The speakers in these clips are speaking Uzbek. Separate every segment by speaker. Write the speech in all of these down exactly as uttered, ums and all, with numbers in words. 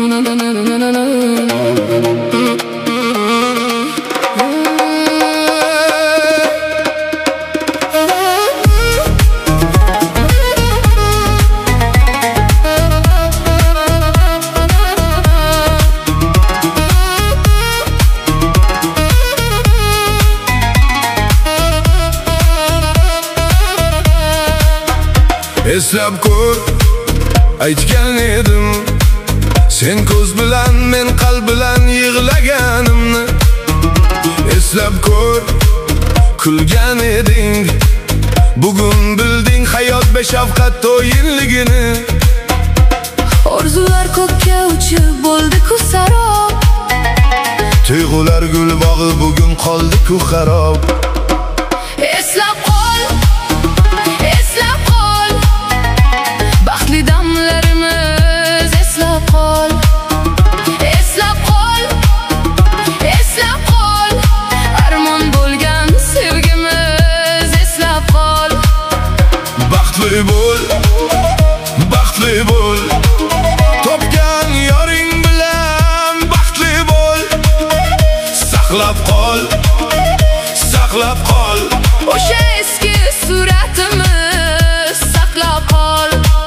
Speaker 1: Eslab ko'r, aytgan edim, sen ko'z bilan, men qalb bilan yig'laganimni. Eslab ko'r, kulgan eding, bugun bilding hayot beshafqat to'yinligini.
Speaker 2: Orzular ko'kka uchib bo'ldi-ku sarob,
Speaker 1: Tuyg'ular gul bog'i bugun qoldi-ku xarob.
Speaker 2: Eslab qol, eslab qol, baxtli damlarimiz, eslab qol. Eslab qol, eslab qol, armon bo'lgan sevgimiz, eslab qol.
Speaker 1: Baxtli bo'l, baxtli bo'l, topgan yoring bilan baxtli bo'l. Saqlab qol, saqlab qol,
Speaker 2: o'sha eski suratimiz, saqlab qol.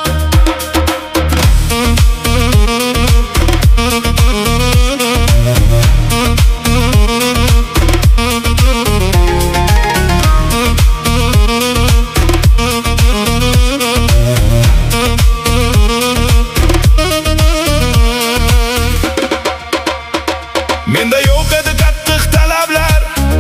Speaker 1: Menda yo'q edi qattiq talablar,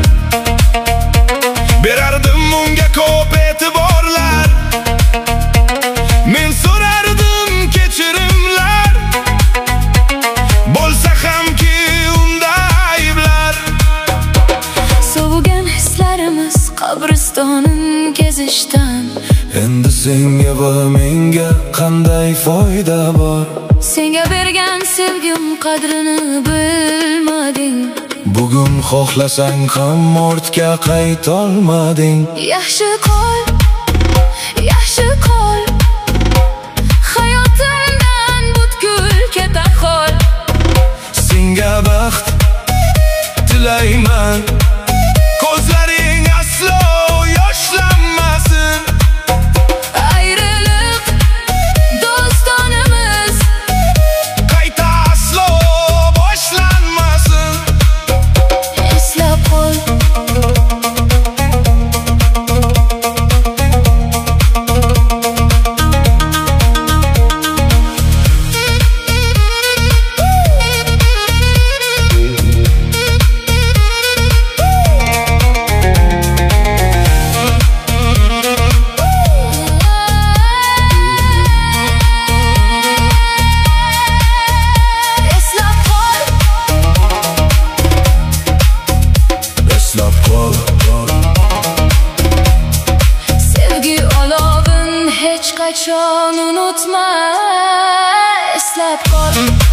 Speaker 1: berardim unga ko'p e'tiborlar. Men so'rardim kechirimlar, bo'lsa hamki unda ayblar.
Speaker 2: Sovigan hislarimiz qabristonin kezishdan,
Speaker 1: Endi senga va menga qanday foyda bor?
Speaker 2: senga bergan sevgim qadrini bilmading.
Speaker 1: Bugun xohlasang ham ortga qaytolmading.
Speaker 2: Yaxshi qol, yaxshi qol, hayotimdan butkul keta qol.
Speaker 1: Senga baxt tilayman, ko'zlaring aslo yoshlanmasin.
Speaker 2: Ayriliq do'stonimiz,
Speaker 1: Qayta aslo boshlanmasin.
Speaker 2: eslab qol. Eslab qol,
Speaker 1: Eslab qol,
Speaker 2: sevgi olovin hech qachon unutma. Eslab qol.